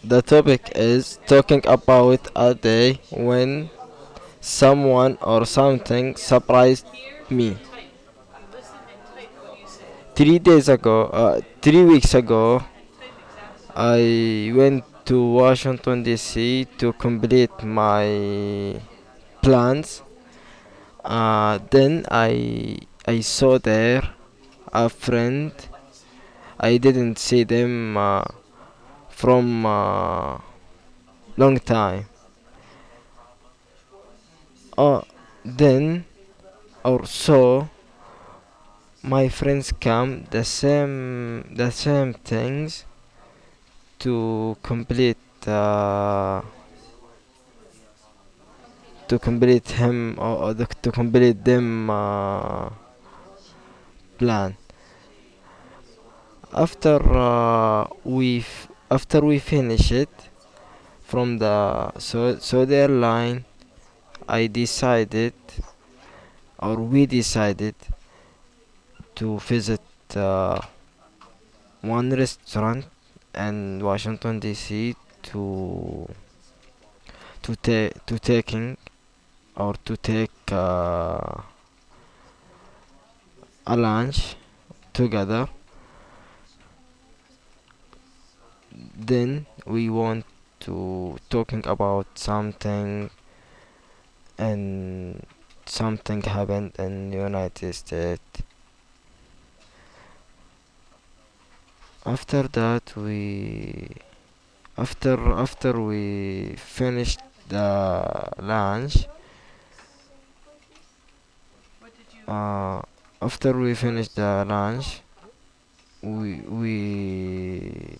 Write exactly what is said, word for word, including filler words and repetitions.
The topic is talking about a day when someone or something surprised me. Three days ago, uh, three weeks ago, I went to Washington D C to complete my plans. Uh, then I I saw there a friend. I didn't see them uh, from uh, long time. Oh, then or so my friends come the same the same things to complete uh, to complete him or, or the, to complete them uh, plan. After uh, we f- after we finish it from the so so the airline, I decided or we decided to visit uh, one restaurant in Washington D C to to take to taking or to take uh, a lunch together. Then we want to talking about something, and something happened in United States. After that, we after after we finished the lunch, uh, after we finished the lunch, we we